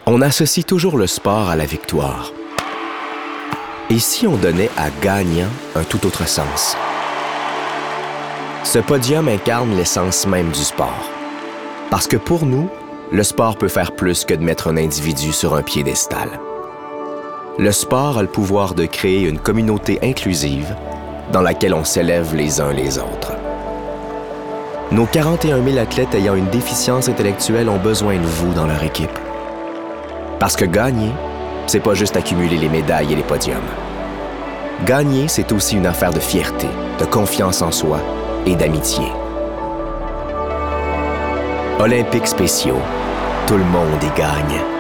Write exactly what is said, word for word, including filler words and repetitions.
On associe toujours le sport à la victoire. Et si on donnait à gagnant un tout autre sens? Ce podium incarne l'essence même du sport. Parce que pour nous, le sport peut faire plus que de mettre un individu sur un piédestal. Le sport a le pouvoir de créer une communauté inclusive dans laquelle on s'élève les uns les autres. Nos quarante et un mille athlètes ayant une déficience intellectuelle ont besoin de vous dans leur équipe. Parce que gagner, c'est pas juste accumuler les médailles et les podiums. Gagner, c'est aussi une affaire de fierté, de confiance en soi et d'amitié. Olympiques spéciaux, tout le monde y gagne.